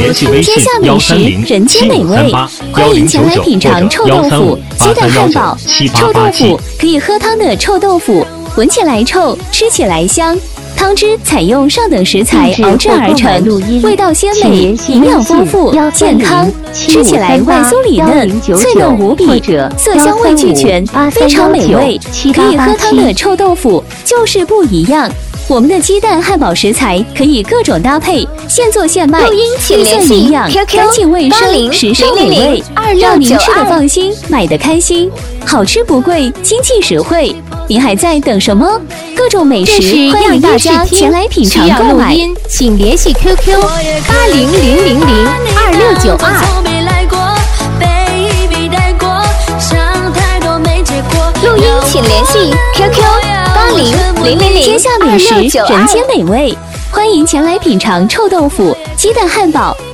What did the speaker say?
联系微信天下美食，人间美味，欢迎前来品尝臭豆腐、鸡蛋汉堡、臭豆腐可以喝汤的臭豆腐，闻起来臭，吃起来香。汤汁采用上等食材熬制而成，味道鲜美，营养丰富，健康，吃起来外酥里嫩，脆嫩无比，色香味俱全，非常美味。可以喝汤的臭豆腐就是不一样。我们的鸡蛋汉堡食材可以各种搭配，现做现卖，绿色营养，干净卫生，时尚美味，让您吃得放心，买得开心，好吃不贵，经济实惠。您还在等什么？各种美食，欢迎大家前来品尝购买。 请联系 QQ 8000022692。录音请联系 QQ 8000022692。 天下美食，人间美味，欢迎前来品尝臭豆腐、鸡蛋汉堡、